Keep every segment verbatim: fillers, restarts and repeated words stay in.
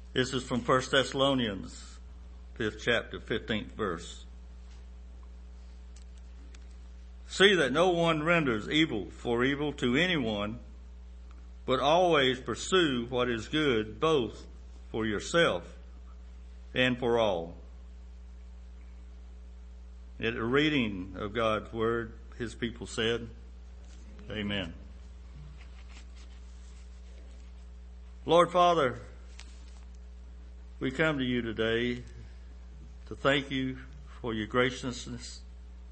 This is from First Thessalonians, fifth chapter, fifteenth verse. See that no one renders evil for evil to anyone, but always pursue what is good, both for yourself and for all. At the reading of God's word, his people said, Amen. Lord Father, we come to you today to thank you for your graciousness,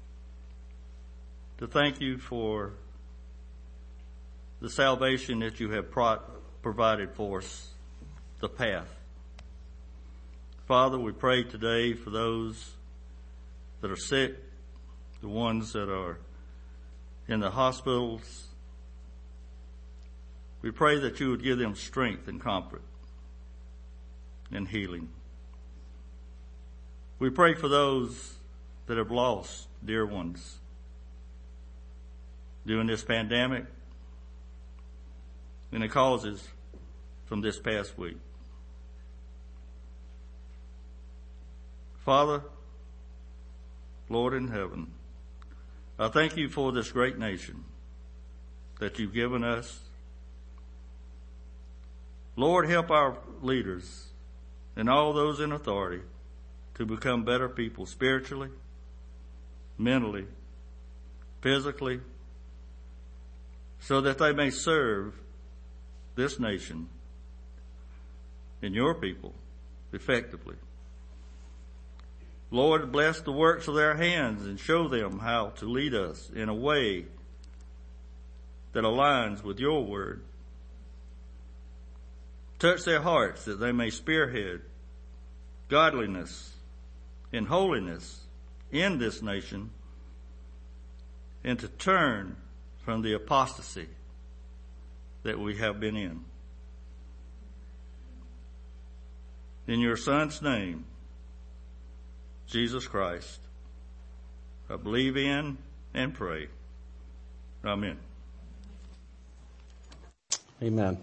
to thank you for the salvation that you have pro- provided for us, the path. Father, we pray today for those that are sick, the ones that are in the hospitals. We pray that you would give them strength and comfort and healing. We pray for those that have lost dear ones during this pandemic and the causes from this past week. Father, Lord in heaven, I thank you for this great nation that you've given us. Lord, help our leaders and all those in authority to become better people spiritually, mentally, physically, so that they may serve this nation and your people effectively. Lord, bless the works of their hands and show them how to lead us in a way that aligns with your word. Touch their hearts that they may spearhead godliness and holiness in this nation and to turn from the apostasy that we have been in. In your Son's name, Jesus Christ, I believe in and pray. Amen. Amen.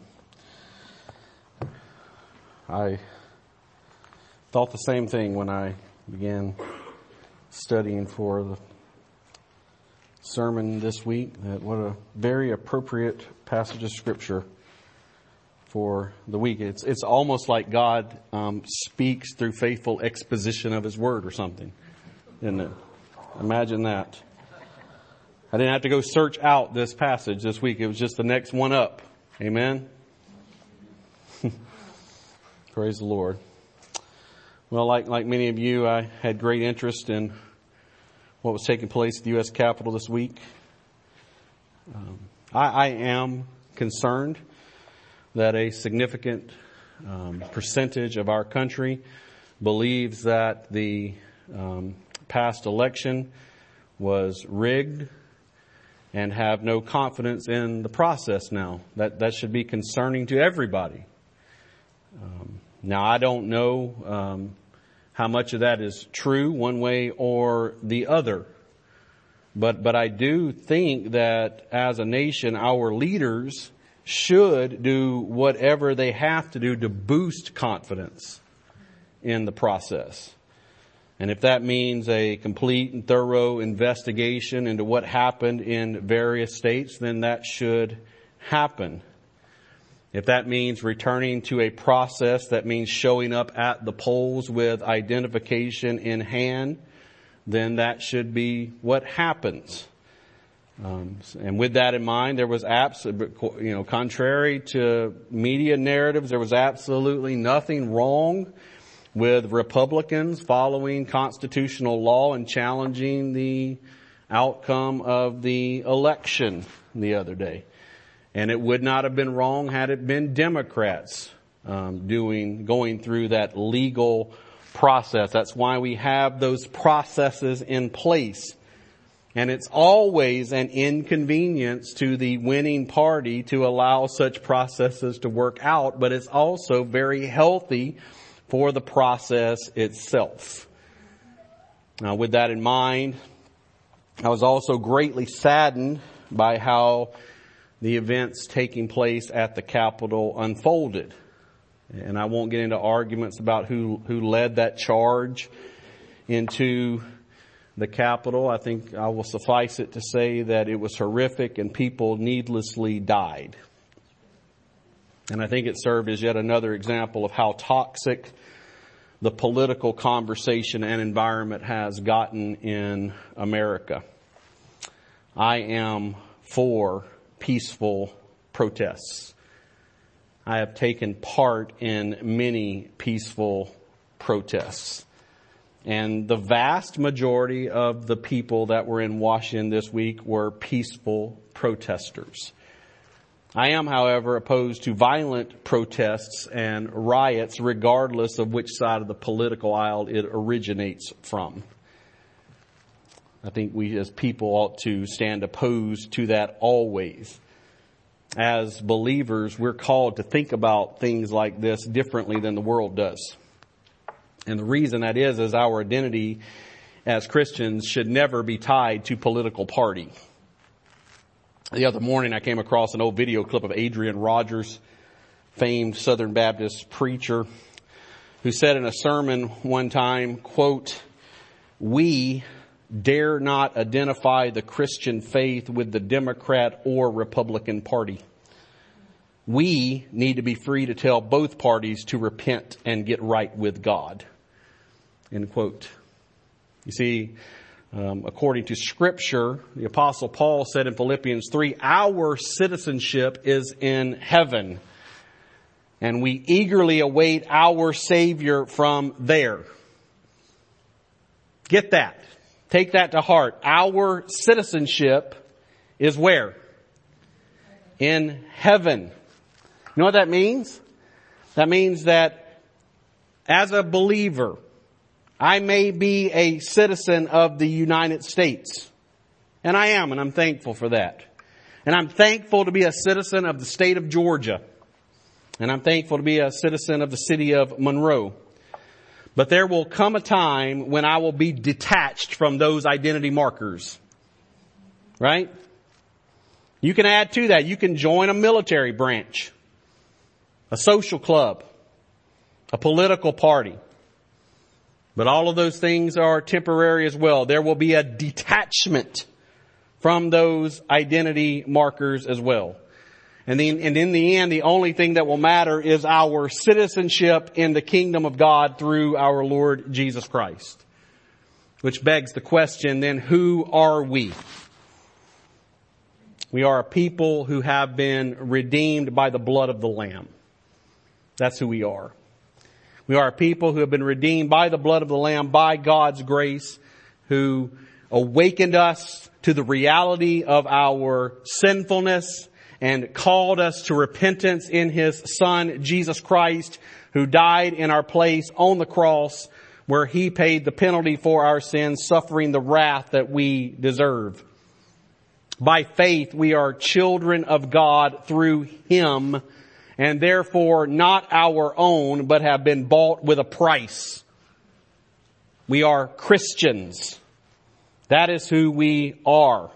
I thought the same thing when I began studying for the sermon this week, that what a very appropriate passage of Scripture for the week. It's it's almost like God um, speaks through faithful exposition of His Word or something, isn't it? Imagine that. I didn't have to go search out this passage this week. It was just the next one up. Amen? Praise the Lord. Well, like like many of you, I had great interest in what was taking place at the U S Capitol this week. Um, I, I am concerned that a significant um, percentage of our country believes that the um, past election was rigged and have no confidence in the process now. That that should be concerning to everybody. Um, now, I don't know um, how much of that is true one way or the other. But but I do think that as a nation, our leaders should do whatever they have to do to boost confidence in the process. And if that means a complete and thorough investigation into what happened in various states, then that should happen. If that means returning to a process that means showing up at the polls with identification in hand, then that should be what happens. Um, and with that in mind, there was abs- you know, contrary to media narratives, there was absolutely nothing wrong with Republicans following constitutional law and challenging the outcome of the election the other day. And it would not have been wrong had it been Democrats um, doing going through that legal process. That's why we have those processes in place. And it's always an inconvenience to the winning party to allow such processes to work out, but it's also very healthy for the process itself. Now, with that in mind, I was also greatly saddened by how the events taking place at the Capitol unfolded. And I won't get into arguments about who, who led that charge into the Capitol. I think I will suffice it to say that it was horrific and people needlessly died. And I think it served as yet another example of how toxic the political conversation and environment has gotten in America. I am for peaceful protests. I have taken part in many peaceful protests. And the vast majority of the people that were in Washington this week were peaceful protesters. I am, however, opposed to violent protests and riots regardless of which side of the political aisle it originates from. I think we as people ought to stand opposed to that always. As believers, we're called to think about things like this differently than the world does. And the reason that is, is our identity as Christians should never be tied to political party. The other morning I came across an old video clip of Adrian Rogers, famed Southern Baptist preacher, who said in a sermon one time, quote, "We dare not identify the Christian faith with the Democrat or Republican Party. We need to be free to tell both parties to repent and get right with God." End quote. You see, um, according to Scripture, the Apostle Paul said in Philippians three, our citizenship is in heaven, and we eagerly await our Savior from there. Get that. Take that to heart. Our citizenship is where? In heaven. You know what that means? That means that as a believer, I may be a citizen of the United States. And I am, and I'm thankful for that. And I'm thankful to be a citizen of the state of Georgia. And I'm thankful to be a citizen of the city of Monroe. But there will come a time when I will be detached from those identity markers. Right? You can add to that. You can join a military branch, a social club, a political party. But all of those things are temporary as well. There will be a detachment from those identity markers as well. And then, and in the end, the only thing that will matter is our citizenship in the kingdom of God through our Lord Jesus Christ. Which begs the question then, who are we? We are a people who have been redeemed by the blood of the Lamb. That's who we are. We are a people who have been redeemed by the blood of the Lamb, by God's grace, who awakened us to the reality of our sinfulness and called us to repentance in His Son, Jesus Christ, who died in our place on the cross, where He paid the penalty for our sins, suffering the wrath that we deserve. By faith, we are children of God through Him, and therefore not our own, but have been bought with a price. We are Christians. That is who we are.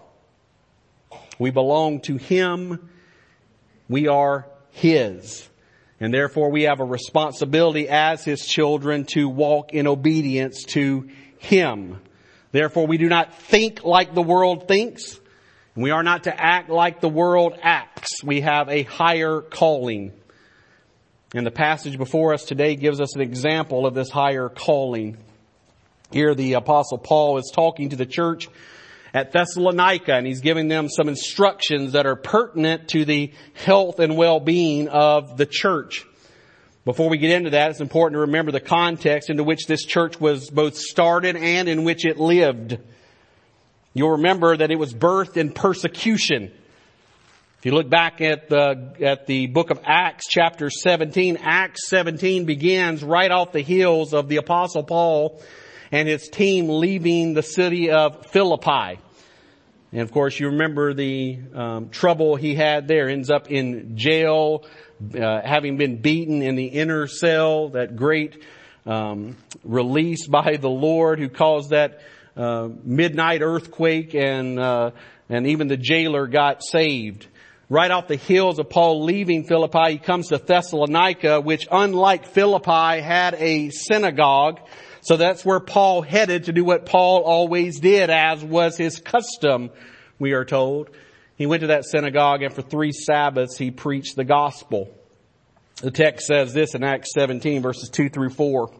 We belong to Him. We are His. And therefore we have a responsibility as His children to walk in obedience to Him. Therefore we do not think like the world thinks. We are not to act like the world acts. We have a higher calling. And the passage before us today gives us an example of this higher calling. Here the Apostle Paul is talking to the church at Thessalonica, and he's giving them some instructions that are pertinent to the health and well-being of the church. Before we get into that, it's important to remember the context into which this church was both started and in which it lived. You'll remember that it was birthed in persecution. If you look back at the, at the book of Acts chapter seventeen, Acts seventeen begins right off the heels of the Apostle Paul and his team leaving the city of Philippi. And of course you remember the um, trouble he had there. Ends up in jail, uh, having been beaten in the inner cell, that great um, release by the Lord who caused that Uh, midnight earthquake, and uh, and even the jailer got saved. right off the heels of Paul leaving Philippi, he comes to Thessalonica, which unlike Philippi had a synagogue. So that's where Paul headed to do what Paul always did, as was his custom, we are told. He went to that synagogue, and for three Sabbaths he preached the gospel. The text says this in Acts seventeen, verses two through four.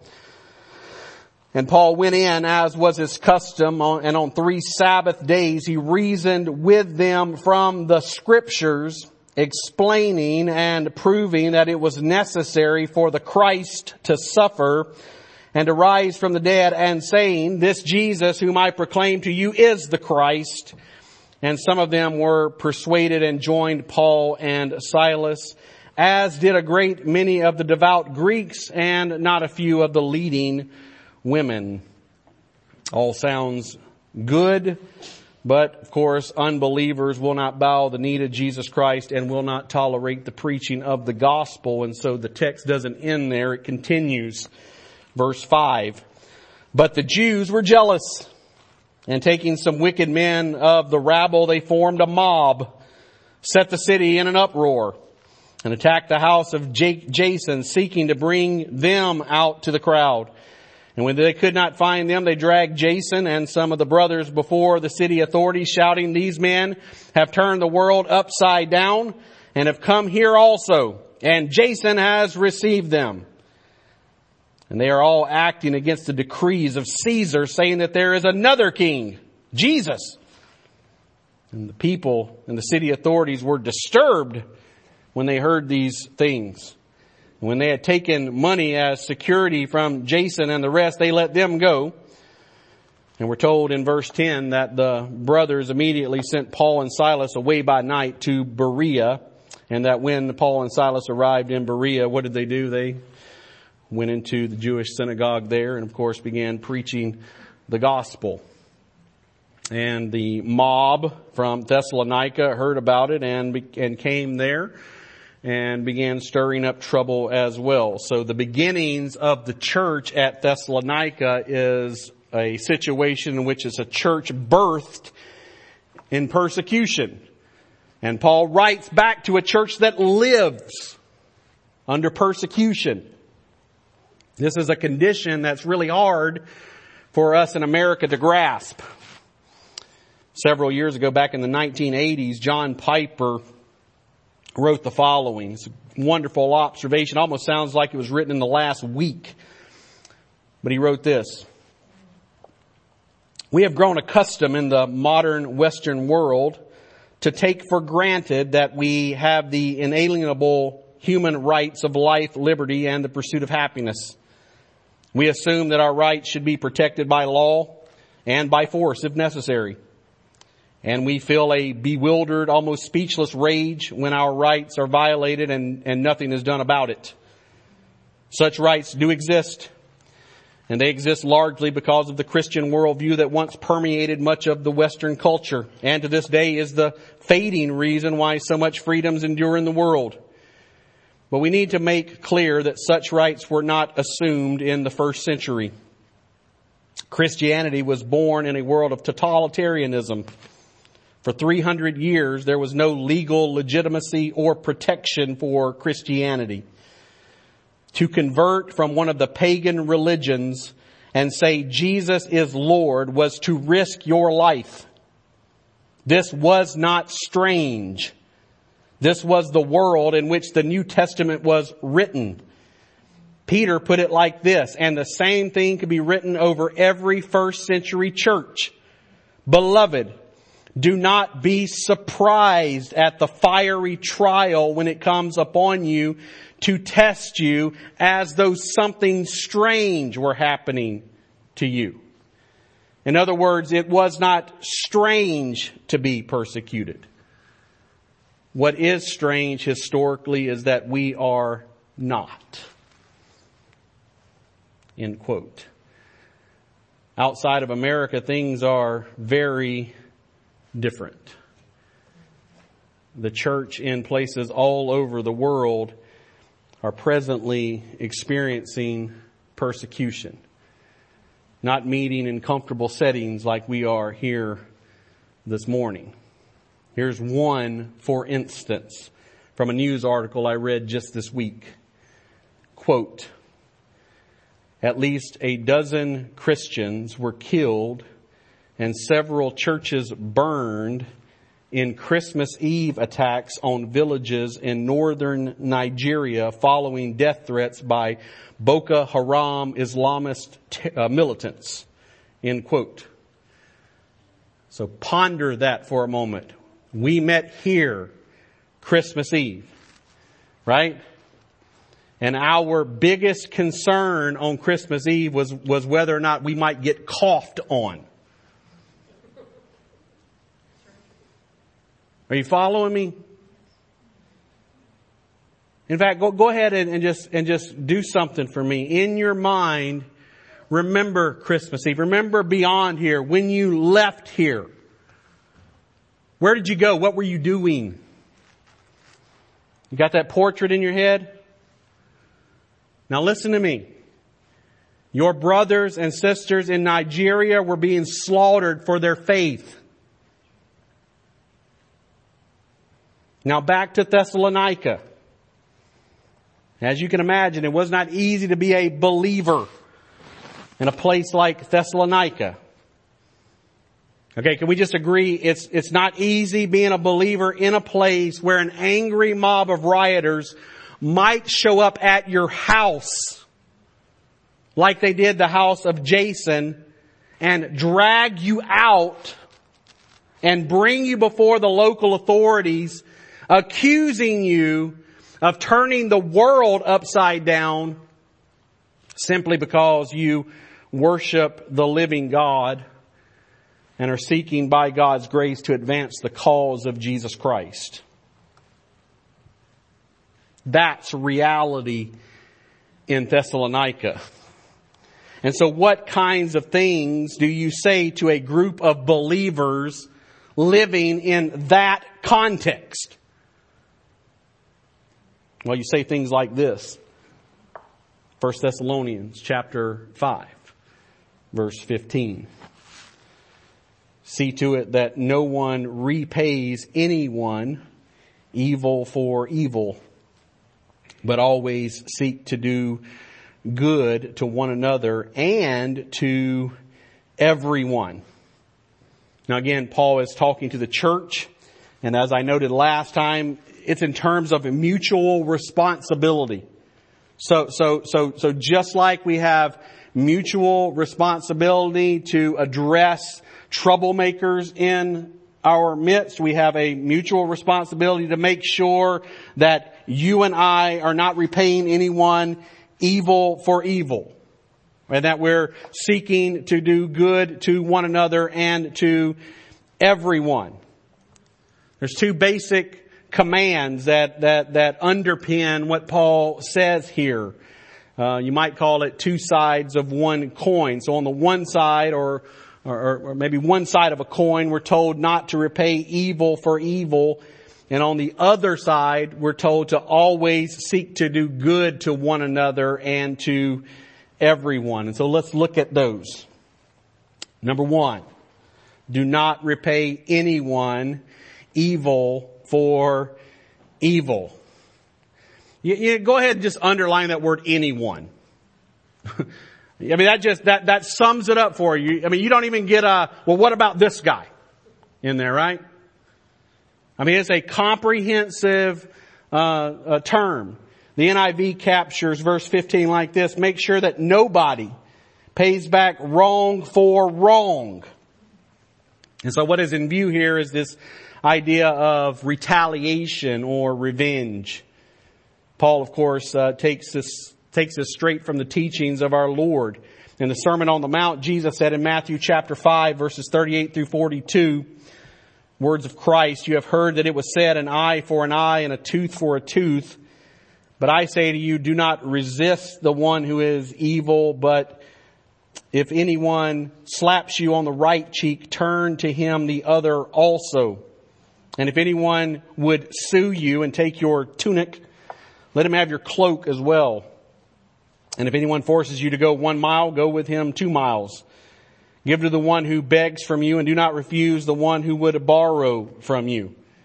And Paul went in, as was his custom, and on three Sabbath days he reasoned with them from the Scriptures, explaining and proving that it was necessary for the Christ to suffer and to rise from the dead, and saying, this Jesus whom I proclaim to you is the Christ. And some of them were persuaded and joined Paul and Silas, as did a great many of the devout Greeks and not a few of the leading women. All sounds good, but of course unbelievers will not bow the knee to Jesus Christ and will not tolerate the preaching of the gospel. And so the text doesn't end there, it continues. Verse five, but the Jews were jealous, and taking some wicked men of the rabble, they formed a mob, set the city in an uproar, and attacked the house of Jason, seeking to bring them out to the crowd. And when they could not find them, they dragged Jason and some of the brothers before the city authorities, shouting, these men have turned the world upside down and have come here also, and Jason has received them. And they are all acting against the decrees of Caesar, saying that there is another king, Jesus. And the people and the city authorities were disturbed when they heard these things. When they had taken money as security from Jason and the rest, they let them go. And we're told in verse ten that the brothers immediately sent Paul and Silas away by night to Berea. And that when Paul and Silas arrived in Berea, what did they do? They went into the Jewish synagogue there and of course began preaching the gospel. And the mob from Thessalonica heard about it and, and came there and began stirring up trouble as well. So the beginnings of the church at Thessalonica is a situation in which it's a church birthed in persecution. And Paul writes back to a church that lives under persecution. This is a condition that's really hard for us in America to grasp. Several years ago, back in the nineteen eighties, John Piper wrote the following. It's a wonderful observation. Almost sounds like it was written in the last week. But he wrote this. We have grown accustomed in the modern Western world to take for granted that we have the inalienable human rights of life, liberty, and the pursuit of happiness. We assume that our rights should be protected by law and by force if necessary. And we feel a bewildered, almost speechless rage when our rights are violated and, and nothing is done about it. Such rights do exist. And they exist largely because of the Christian worldview that once permeated much of the Western culture. And to this day is the fading reason why so much freedoms endure in the world. But we need to make clear that such rights were not assumed in the first century. Christianity was born in a world of totalitarianism. For three hundred years, there was no legal legitimacy or protection for Christianity. To convert from one of the pagan religions and say Jesus is Lord was to risk your life. This was not strange. This was the world in which the New Testament was written. Peter put it like this, and the same thing could be written over every first century church. Beloved, do not be surprised at the fiery trial when it comes upon you to test you as though something strange were happening to you. In other words, it was not strange to be persecuted. What is strange historically is that we are not. End quote. Outside of America, things are very different. The church in places all over the world are presently experiencing persecution. Not meeting in comfortable settings like we are here this morning. Here's one, for instance, from a news article I read just this week. Quote, at least a dozen Christians were killed and several churches burned in Christmas Eve attacks on villages in northern Nigeria following death threats by Boko Haram Islamist t- uh, militants. End quote. So ponder that for a moment. We met here Christmas Eve, right? And our biggest concern on Christmas Eve was, was whether or not we might get coughed on. Are you following me? In fact, go, go ahead and, and just, and just do something for me. In your mind, remember Christmas Eve. Remember beyond here, when you left here. Where did you go? What were you doing? You got that portrait in your head? Now listen to me. Your brothers and sisters in Nigeria were being slaughtered for their faith. Now back to Thessalonica. As you can imagine, it was not easy to be a believer in a place like Thessalonica. Okay, can we just agree it's, it's not easy being a believer in a place where an angry mob of rioters might show up at your house like they did the house of Jason and drag you out and bring you before the local authorities, accusing you of turning the world upside down simply because you worship the living God and are seeking by God's grace to advance the cause of Jesus Christ. That's reality in Thessalonica. And so what kinds of things do you say to a group of believers living in that context? Well, you say things like this. First Thessalonians chapter five, verse fifteen. See to it that no one repays anyone evil for evil, but always seek to do good to one another and to everyone. Now again, Paul is talking to the church, and as I noted last time, it's in terms of a mutual responsibility. So, so, so, so just like we have mutual responsibility to address troublemakers in our midst, we have a mutual responsibility to make sure that you and I are not repaying anyone evil for evil, and that we're seeking to do good to one another and to everyone. There's two basic commands that that that underpin what Paul says here. Uh, you might call it two sides of one coin. So on the one side, or Or, or maybe one side of a coin, we're told not to repay evil for evil. And on the other side, we're told to always seek to do good to one another and to everyone. And so let's look at those. Number one, do not repay anyone evil for evil. You, you go ahead and just underline that word anyone. I mean, that just, that, that sums it up for you. I mean, you don't even get a, well, what about this guy in there, right? I mean, it's a comprehensive, uh, a term. The N I V captures verse fifteen like this: make sure that nobody pays back wrong for wrong. And so what is in view here is this idea of retaliation or revenge. Paul, of course, uh, takes this takes us straight from the teachings of our Lord. In the Sermon on the Mount, Jesus said in Matthew chapter five, verses thirty-eight through forty-two, words of Christ, "You have heard that it was said, an eye for an eye and a tooth for a tooth. But I say to you, do not resist the one who is evil, but if anyone slaps you on the right cheek, turn to him the other also. And if anyone would sue you and take your tunic, let him have your cloak as well. And if anyone forces you to go one mile, go with him two miles. Give to the one who begs from you, and do not refuse the one who would borrow from you.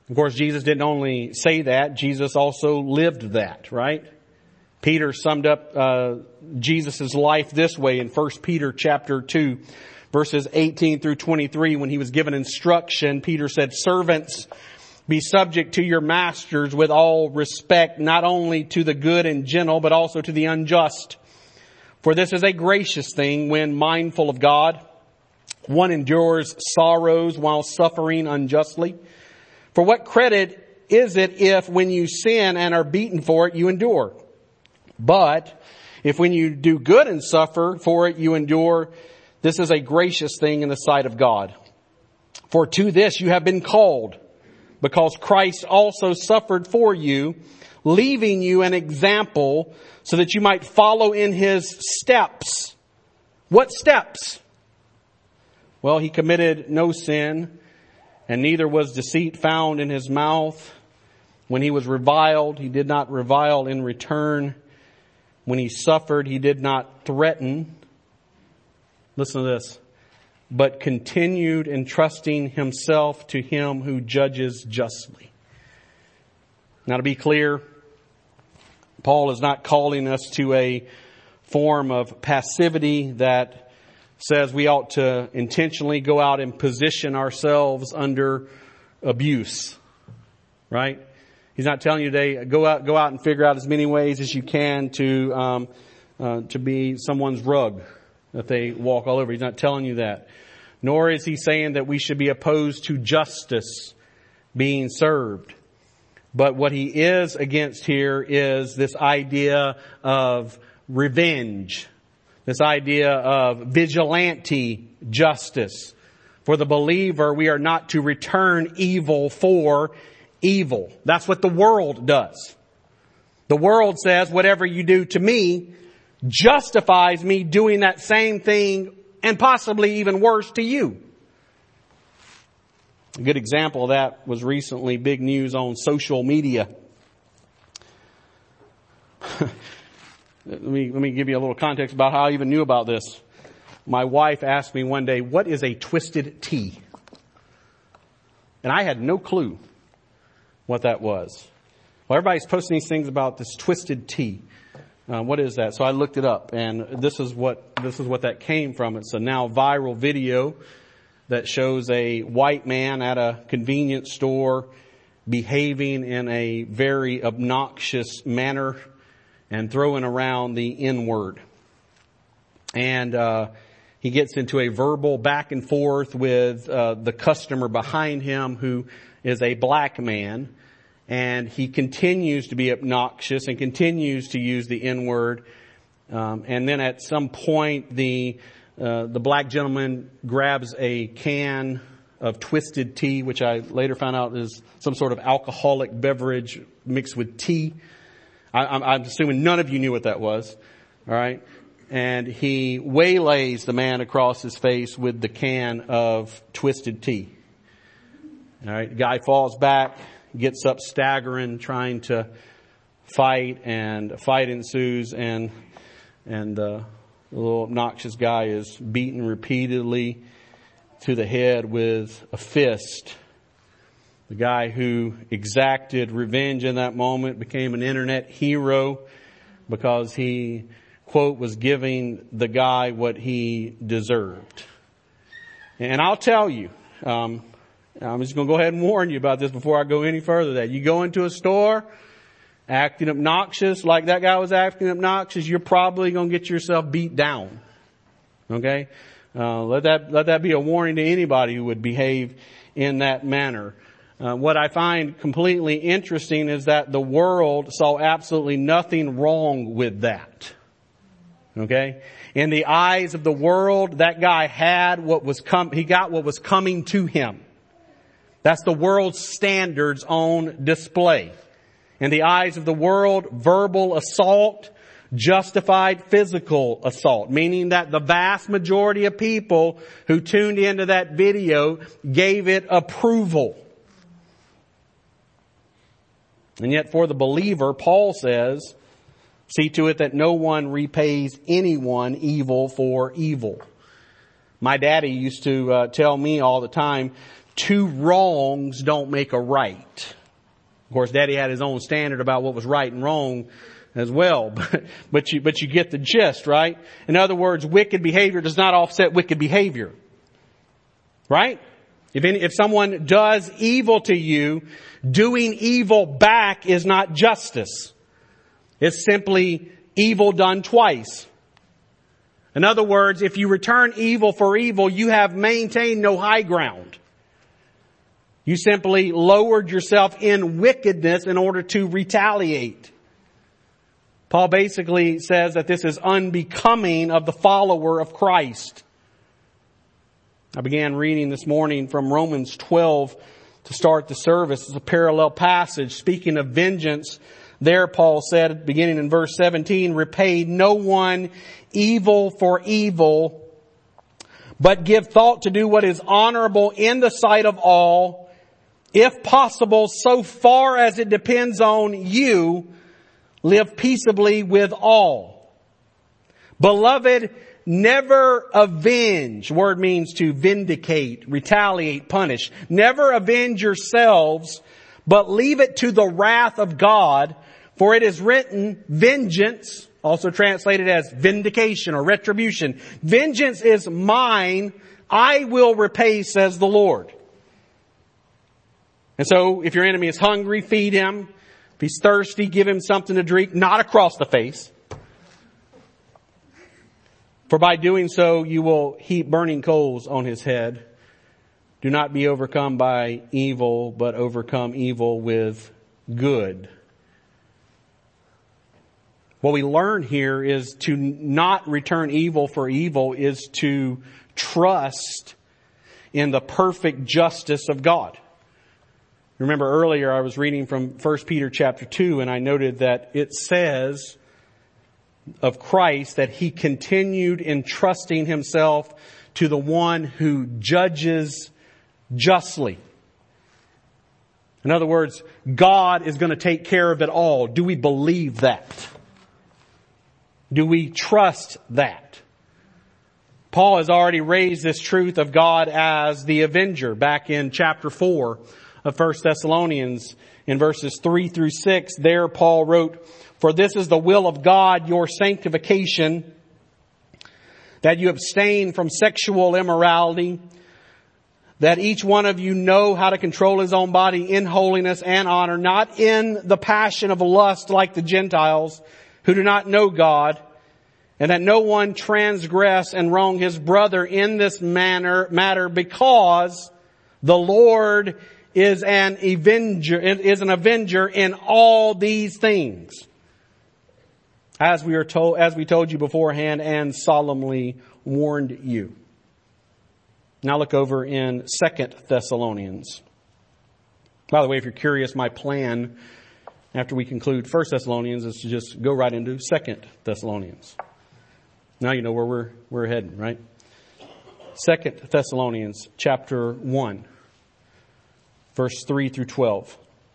Of course, Jesus didn't only say that, Jesus also lived that, right? Peter summed up uh, Jesus' life this way in First Peter chapter two, verses eighteen through twenty-three. When he was given instruction, Peter said, "Servants, be subject to your masters with all respect, not only to the good and gentle, but also to the unjust. For this is a gracious thing when mindful of God. One endures sorrows while suffering unjustly. For what credit is it if when you sin and are beaten for it, you endure? But if when you do good and suffer for it, you endure, this is a gracious thing in the sight of God. For to this you have been called, because Christ also suffered for you, leaving you an example so that you might follow in his steps." What steps? Well, he committed no sin, and neither was deceit found in his mouth. When he was reviled, he did not revile in return. When he suffered, he did not threaten. Listen to this. But continued entrusting himself to him who judges justly. Now, to be clear, Paul is not calling us to a form of passivity that says we ought to intentionally go out and position ourselves under abuse, right? He's not telling you today, go out, go out and figure out as many ways as you can to, um, uh, to be someone's rug that they walk all over. He's not telling you that. Nor is he saying that we should be opposed to justice being served. But what he is against here is this idea of revenge. This idea of vigilante justice. For the believer, we are not to return evil for evil. That's what the world does. The world says whatever you do to me justifies me doing that same thing and possibly even worse to you. A good example of that was recently big news on social media. Let me, let me give you a little context about how I even knew about this. My wife asked me one day, "What is a twisted tea?" And I had no clue what that was. Well, everybody's posting these things about this twisted tea. Uh, what is that? So I looked it up, and this is what this is what that came from. It's a now viral video that shows a white man at a convenience store behaving in a very obnoxious manner and throwing around the N-word. And uh, he gets into a verbal back and forth with uh, the customer behind him, who is a black man. And he continues to be obnoxious and continues to use the N-word. Um, and then at some point, the uh, the black gentleman grabs a can of twisted tea, which I later found out is some sort of alcoholic beverage mixed with tea. I, I'm, I'm assuming none of you knew what that was. All right. And he waylays the man across his face with the can of twisted tea. All right. The guy falls back, gets up staggering, trying to fight, and a fight ensues, and and uh, the little obnoxious guy is beaten repeatedly to the head with a fist. The guy who exacted revenge in that moment became an internet hero because he, quote, was giving the guy what he deserved. And I'll tell you, um, I'm just going to go ahead and warn you about this before I go any further. That you go into a store acting obnoxious like that guy was acting obnoxious, you're probably going to get yourself beat down. Okay? Uh, let that, let that be a warning to anybody who would behave in that manner. Uh, what I find completely interesting is that the world saw absolutely nothing wrong with that. Okay? In the eyes of the world, that guy had what was com- he got what was coming to him. That's the world's standards on display. In the eyes of the world, verbal assault justified physical assault, meaning that the vast majority of people who tuned into that video gave it approval. And yet for the believer, Paul says, see to it that no one repays anyone evil for evil. My daddy used to uh, tell me all the time, two wrongs don't make a right. Of course, Daddy had his own standard about what was right and wrong as well, but, but you, but you get the gist, right? In other words, wicked behavior does not offset wicked behavior. Right? If any, if someone does evil to you, doing evil back is not justice. It's simply evil done twice. In other words, if you return evil for evil, you have maintained no high ground. You simply lowered yourself in wickedness in order to retaliate. Paul basically says that this is unbecoming of the follower of Christ. I began reading this morning from Romans twelve to start the service. It's a parallel passage. Speaking of vengeance, there Paul said, beginning in verse seventeen, repay no one evil for evil, but give thought to do what is honorable in the sight of all, if possible, so far as it depends on you, live peaceably with all. Beloved, never avenge. Word means to vindicate, retaliate, punish. Never avenge yourselves, but leave it to the wrath of God. For it is written, vengeance, also translated as vindication or retribution. Vengeance is mine. I will repay, says the Lord. And so if your enemy is hungry, feed him. If he's thirsty, give him something to drink, not across the face. For by doing so, you will heap burning coals on his head. Do not be overcome by evil, but overcome evil with good. What we learn here is to not return evil for evil is to trust in the perfect justice of God. Remember earlier I was reading from First Peter chapter two, and I noted that it says of Christ that he continued entrusting himself to the one who judges justly. In other words, God is going to take care of it all. Do we believe that? Do we trust that? Paul has already raised this truth of God as the avenger back in chapter four of First Thessalonians in verses three through six. There Paul wrote, for this is the will of God, your sanctification, that you abstain from sexual immorality, that each one of you know how to control his own body in holiness and honor, not in the passion of lust like the Gentiles who do not know God, and that no one transgress and wrong his brother in this manner, matter, because the Lord is an avenger, is an avenger in all these things. As we are told, as we told you beforehand and solemnly warned you. Now look over in Second Thessalonians. By the way, if you're curious, my plan after we conclude First Thessalonians is to just go right into Second Thessalonians. Now you know where we're we're heading, right? Second Thessalonians chapter one, verse three through twelve.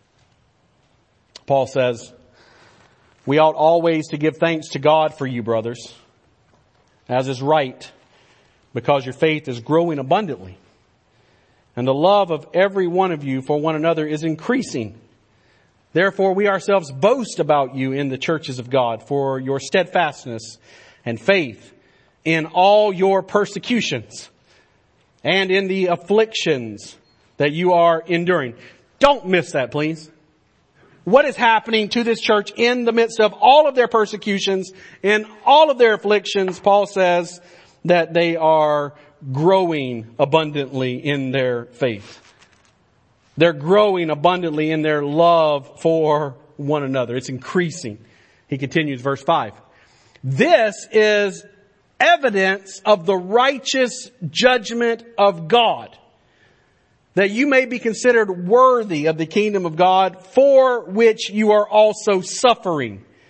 Paul says, we ought always to give thanks to God for you, brothers, as is right, because your faith is growing abundantly, and the love of every one of you for one another is increasing. Therefore, we ourselves boast about you in the churches of God for your steadfastness and faith in all your persecutions and in the afflictions that you are enduring. Don't miss that, please. What is happening to this church in the midst of all of their persecutions and all of their afflictions? Paul says that they are growing abundantly in their faith. They're growing abundantly in their love for one another. It's increasing. He continues, verse five. This is evidence of the righteous judgment of God, that you may be considered worthy of the kingdom of God, for which you are also suffering.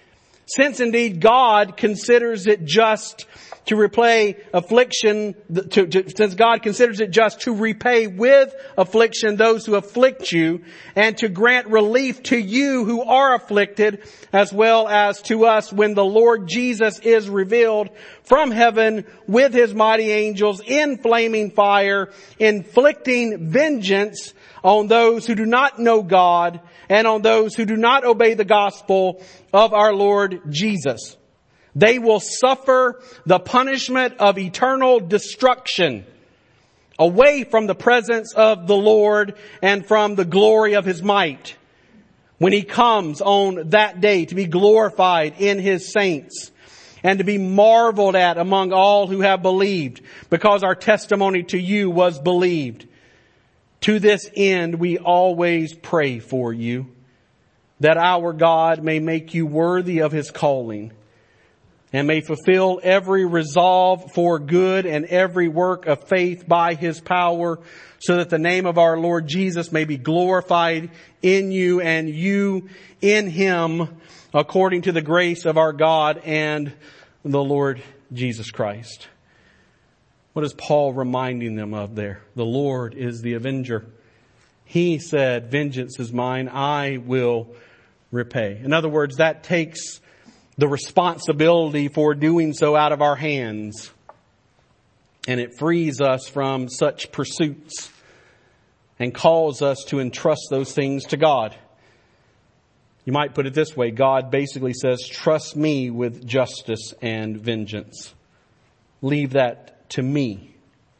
Since indeed God considers it just to repay affliction, to, to, since God considers it just to repay with affliction those who afflict you, and to grant relief to you who are afflicted, as well as to us when the Lord Jesus is revealed from heaven with His mighty angels in flaming fire, inflicting vengeance on those who do not know God and on those who do not obey the gospel of our Lord Jesus. They will suffer the punishment of eternal destruction away from the presence of the Lord and from the glory of His might when He comes on that day to be glorified in His saints and to be marveled at among all who have believed, because our testimony to you was believed. To this end we always pray for you, that our God may make you worthy of His calling, and may fulfill every resolve for good and every work of faith by His power, so that the name of our Lord Jesus may be glorified in you and you in Him, according to the grace of our God and the Lord Jesus Christ. What is Paul reminding them of there? The Lord is the avenger. He said, vengeance is mine, I will repay. In other words, that takes the responsibility for doing so out of our hands. And it frees us from such pursuits and calls us to entrust those things to God. You might put it this way. God basically says, trust me with justice and vengeance. Leave that to me.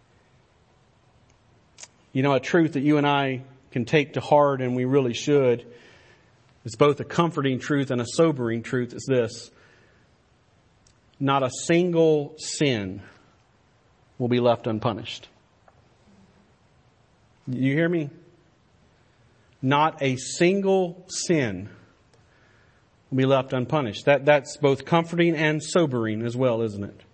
You know, a truth that you and I can take to heart, and we really should, it's both a comforting truth and a sobering truth, is this. Not a single sin will be left unpunished. You hear me? Not a single sin will be left unpunished. That, that's both comforting and sobering as well, isn't it?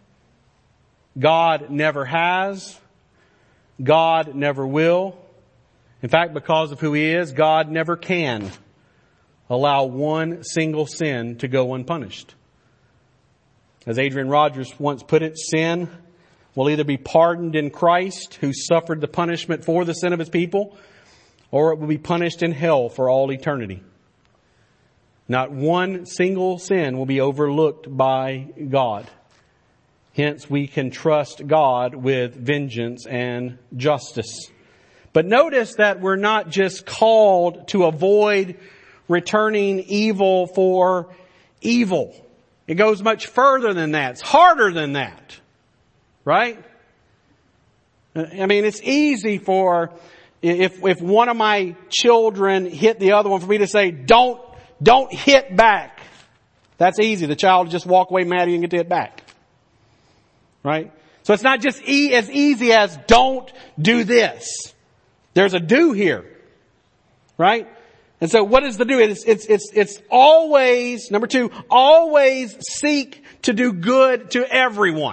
God never has. God never will. In fact, because of who He is, God never can allow one single sin to go unpunished. As Adrian Rogers once put it, sin will either be pardoned in Christ, who suffered the punishment for the sin of His people, or it will be punished in hell for all eternity. Not one single sin will be overlooked by God. Hence, we can trust God with vengeance and justice. But notice that we're not just called to avoid returning evil for evil. It goes much further than that. It's harder than that. Right? I mean, it's easy for, if, if one of my children hit the other one, for me to say, don't, don't hit back. That's easy. The child will just walk away mad at you and get to hit back. Right? So it's not just e- as easy as don't do this. There's a do here. Right? And so what is the do? It's, it's, it's, it's always, number two, always seek to do good to everyone.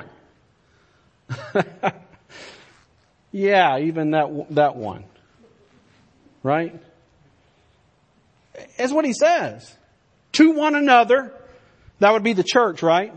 Yeah, even that, that one. Right? That's what he says. To one another, that would be the church, right?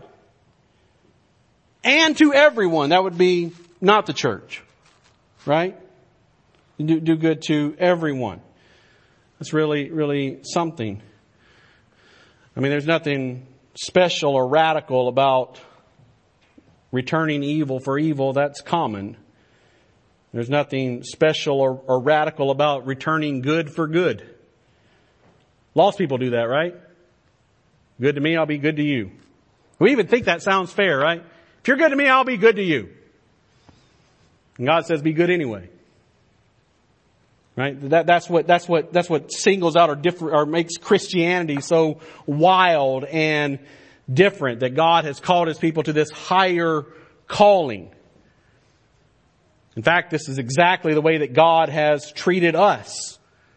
And to everyone, that would be not the church. Right? Do, do good to everyone. That's really, really something. I mean, there's nothing special or radical about returning evil for evil. That's common. There's nothing special or, or radical about returning good for good. Lost people do that, right? Good to me, I'll be good to you. We even think that sounds fair, right? If you're good to me, I'll be good to you. And God says be good anyway. Right? That, that's what, that's what, that's what singles out or different, or makes Christianity so wild and different, that God has called His people to this higher calling. In fact, this is exactly the way that God has treated us.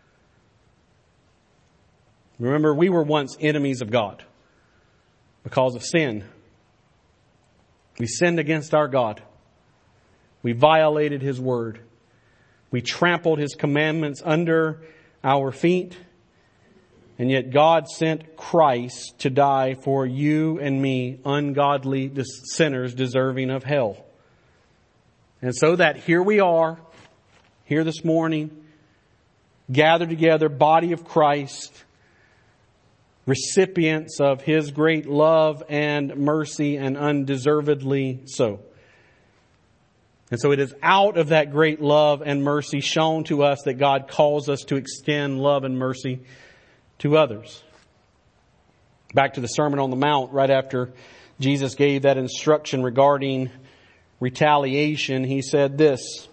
Remember, we were once enemies of God because of sin. We sinned against our God. We violated His word. We trampled His commandments under our feet. And yet God sent Christ to die for you and me, ungodly sinners deserving of hell. And so that here we are, here this morning, gathered together, body of Christ, recipients of His great love and mercy, and undeservedly so. And so it is out of that great love and mercy shown to us that God calls us to extend love and mercy to others. Back to the Sermon on the Mount, right after Jesus gave that instruction regarding retaliation, He said this: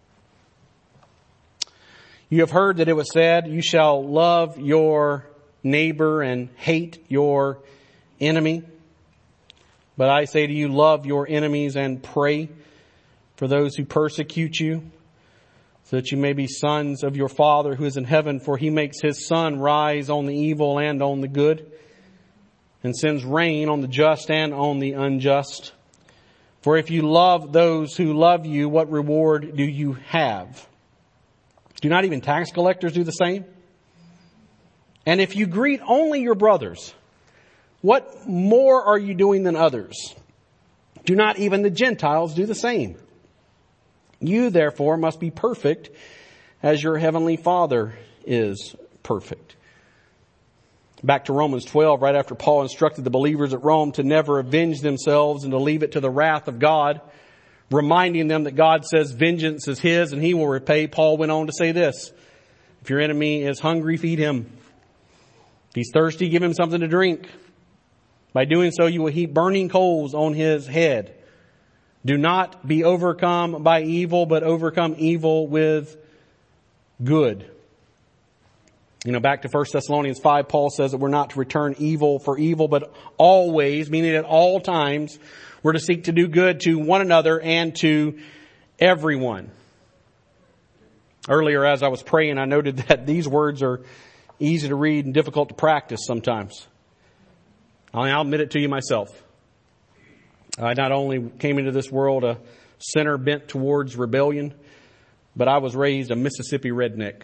"You have heard that it was said, you shall love your neighbor and hate your enemy. But I say to you, love your enemies and pray for those who persecute you, so that you may be sons of your Father who is in heaven. For He makes His sun rise on the evil and on the good, and sends rain on the just and on the unjust. For if you love those who love you, what reward do you have? Do not even tax collectors do the same? And if you greet only your brothers, what more are you doing than others? Do not even the Gentiles do the same? You therefore must be perfect as your heavenly Father is perfect." Back to Romans twelve, right after Paul instructed the believers at Rome to never avenge themselves and to leave it to the wrath of God, reminding them that God says vengeance is His and He will repay, Paul went on to say this: "If your enemy is hungry, feed him. If he's thirsty, give him something to drink. By doing so, you will heap burning coals on his head. Do not be overcome by evil, but overcome evil with good." You know, back to First Thessalonians five, Paul says that we're not to return evil for evil, but always, meaning at all times, we're to seek to do good to one another and to everyone. Earlier, as I was praying, I noted that these words are easy to read and difficult to practice sometimes. I'll admit it to you myself. I not only came into this world a sinner bent towards rebellion, but I was raised a Mississippi redneck.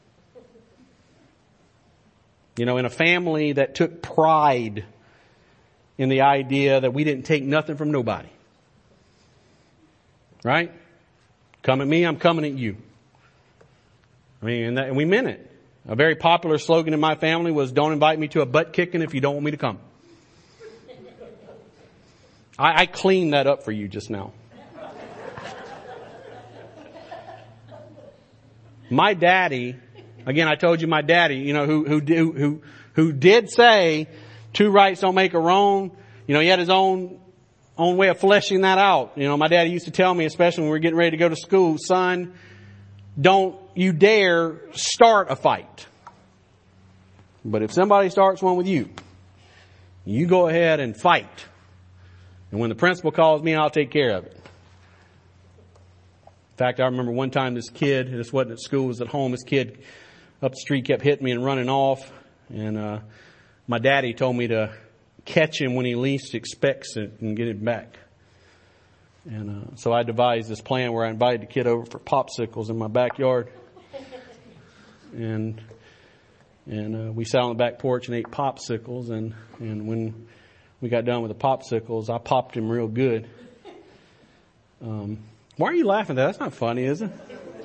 You know, in a family that took pride in the idea that we didn't take nothing from nobody. Right? Come at me, I'm coming at you. I mean, and, that, and we meant it. A very popular slogan in my family was, "Don't invite me to a butt kicking if you don't want me to come." I, I cleaned that up for you just now. My daddy, again, I told you my daddy, you know, who, who, who, who did say two rights don't make a wrong. You know, he had his own, own way of fleshing that out. You know, my daddy used to tell me, especially when we were getting ready to go to school, "Son, don't you dare start a fight. But if somebody starts one with you, you go ahead and fight. And when the principal calls me, I'll take care of it." In fact, I remember one time this kid, this wasn't at school, it was at home, this kid up the street kept hitting me and running off. And uh my daddy told me to catch him when he least expects it and get him back. And uh, so I devised this plan where I invited the kid over for popsicles in my backyard. And and uh, we sat on the back porch and ate popsicles. And, and when we got done with the popsicles, I popped him real good. Um, why are you laughing at that? That's not funny, is it?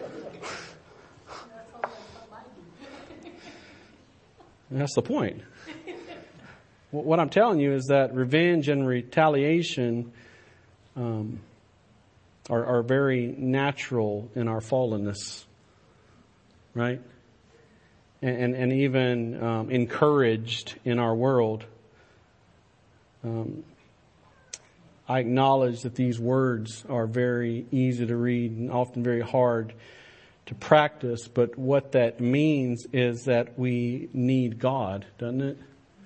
That's the point. What I'm telling you is that revenge and retaliation um, are, are very natural in our fallenness, right? And, and, and even um, encouraged in our world. Um, I acknowledge that these words are very easy to read and often very hard to practice, but what that means is that we need God, doesn't it?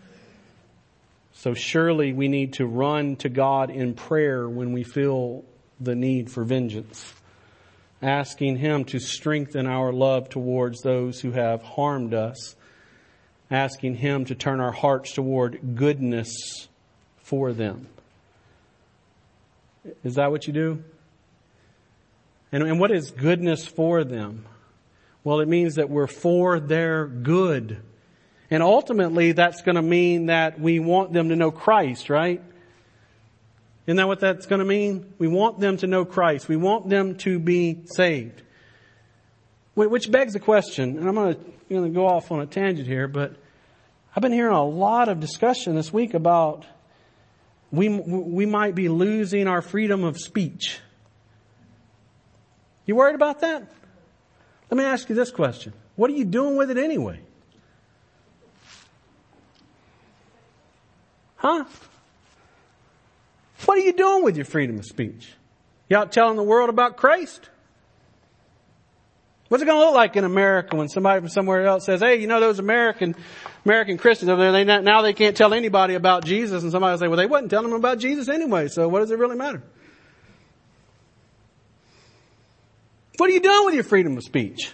So surely we need to run to God in prayer when we feel the need for vengeance, asking Him to strengthen our love towards those who have harmed us, asking Him to turn our hearts toward goodness for them. Is that what you do? And, and what is goodness for them? Well, it means that we're for their good. And ultimately, that's going to mean that we want them to know Christ, right? Isn't that what that's going to mean? We want them to know Christ. We want them to be saved. Which begs the question, and I'm going to, going to go off on a tangent here, but I've been hearing a lot of discussion this week about we, we might be losing our freedom of speech. You worried about that? Let me ask you this question. What are you doing with it anyway? Huh? What are you doing with your freedom of speech? You out telling the world about Christ? What's it going to look like in America when somebody from somewhere else says, hey, you know, those American, American Christians over there, they, now they can't tell anybody about Jesus, and somebody will say, well, they wasn't telling them about Jesus anyway, so what does it really matter? What are you doing with your freedom of speech?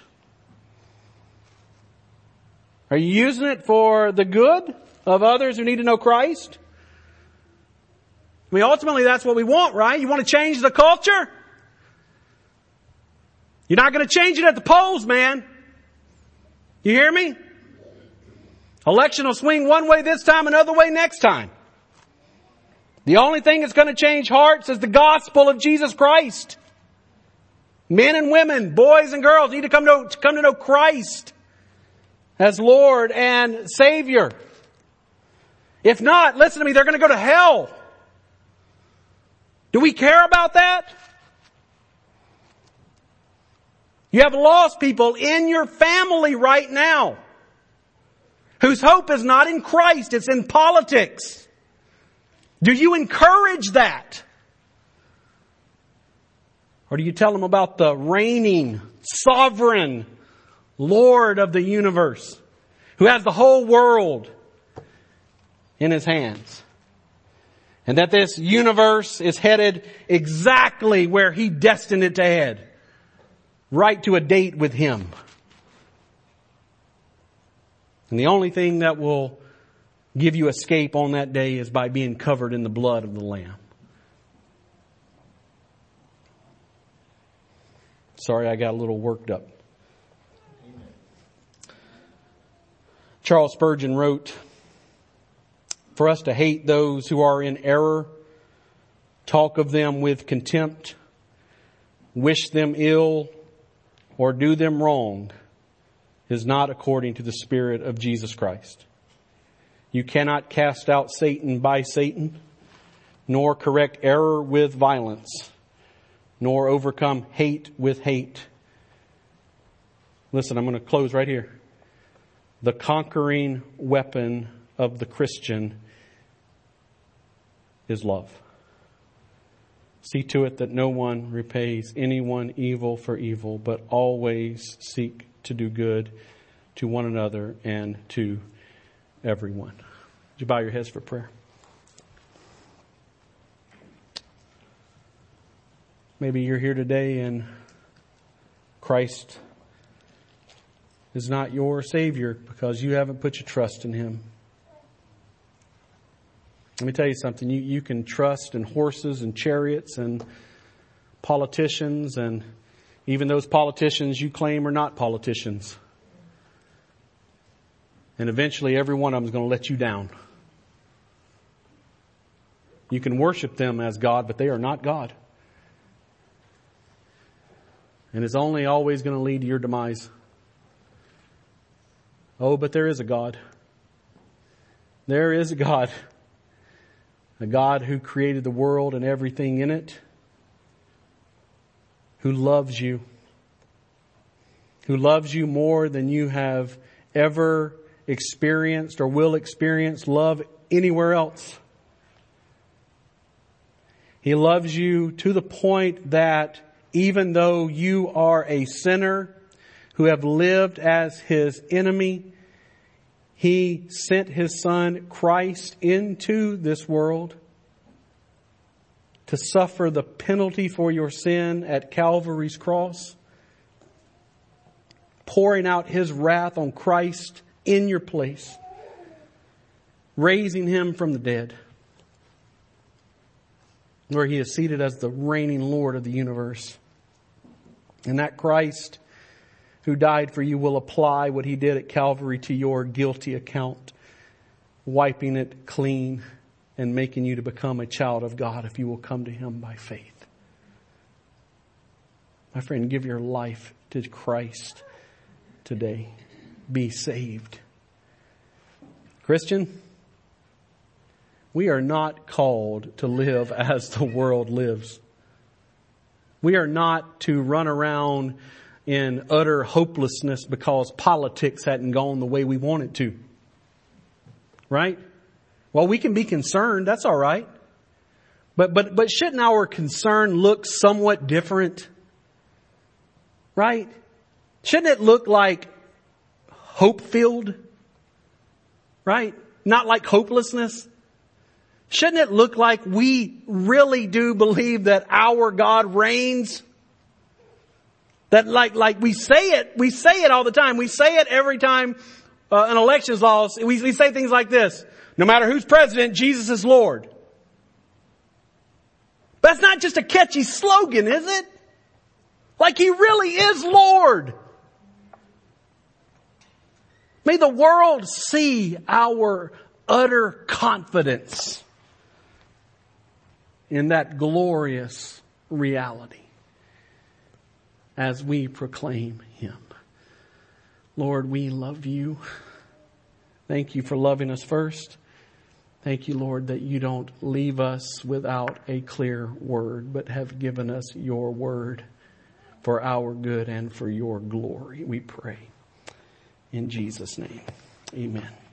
Are you using it for the good of others who need to know Christ? I mean, ultimately that's what we want, right? You want to change the culture? You're not going to change it at the polls, man. You hear me? Election will swing one way this time, another way next time. The only thing that's going to change hearts is the gospel of Jesus Christ. Men and women, boys and girls need to come to, to come to know Christ as Lord and Savior. If not, listen to me, they're going to go to hell. Do we care about that? You have lost people in your family right now whose hope is not in Christ, it's in politics. Do you encourage that? Or do you tell them about the reigning, sovereign Lord of the universe who has the whole world in His hands? And that this universe is headed exactly where He destined it to head. Right to a date with Him. And the only thing that will give you escape on that day is by being covered in the blood of the Lamb. Sorry, I got a little worked up. Charles Spurgeon wrote, for us to hate those who are in error, talk of them with contempt, wish them ill, or do them wrong, is not according to the Spirit of Jesus Christ. You cannot cast out Satan by Satan, nor correct error with violence, nor overcome hate with hate. Listen, I'm going to close right here. The conquering weapon of the Christian is love. See to it that no one repays anyone evil for evil, but always seek to do good to one another and to everyone. Would you bow your heads for prayer? Maybe you're here today and Christ is not your Savior because you haven't put your trust in Him. Let me tell you something. You, you can trust in horses and chariots and politicians and even those politicians you claim are not politicians. And eventually every one of them is going to let you down. You can worship them as God, but they are not God. And it's only always going to lead to your demise. Oh, but there is a God. There is a God. A God who created the world and everything in it. Who loves you. Who loves you more than you have ever experienced or will experience love anywhere else. He loves you to the point that even though you are a sinner who have lived as His enemy, He sent His Son Christ into this world to suffer the penalty for your sin at Calvary's cross, pouring out His wrath on Christ in your place, raising Him from the dead, where He is seated as the reigning Lord of the universe. And that Christ who died for you will apply what He did at Calvary to your guilty account, wiping it clean and making you to become a child of God if you will come to Him by faith. My friend, give your life to Christ today. Be saved. Christian, we are not called to live as the world lives. We are not to run around in utter hopelessness because politics hadn't gone the way we want it to. Right? Well, we can be concerned. That's all right. But, but, but shouldn't our concern look somewhat different? Right? Shouldn't it look like hope-filled? Right? Not like hopelessness? Shouldn't it look like we really do believe that our God reigns? That like, like we say it, we say it all the time. We say it every time uh, an election is lost. We, we say things like this. No matter who's president, Jesus is Lord. But that's not just a catchy slogan, is it? Like He really is Lord. May the world see our utter confidence in that glorious reality as we proclaim Him. Lord, we love You. Thank You for loving us first. Thank You, Lord, that You don't leave us without a clear word, but have given us Your word for our good and for Your glory. We pray in Jesus' name. Amen.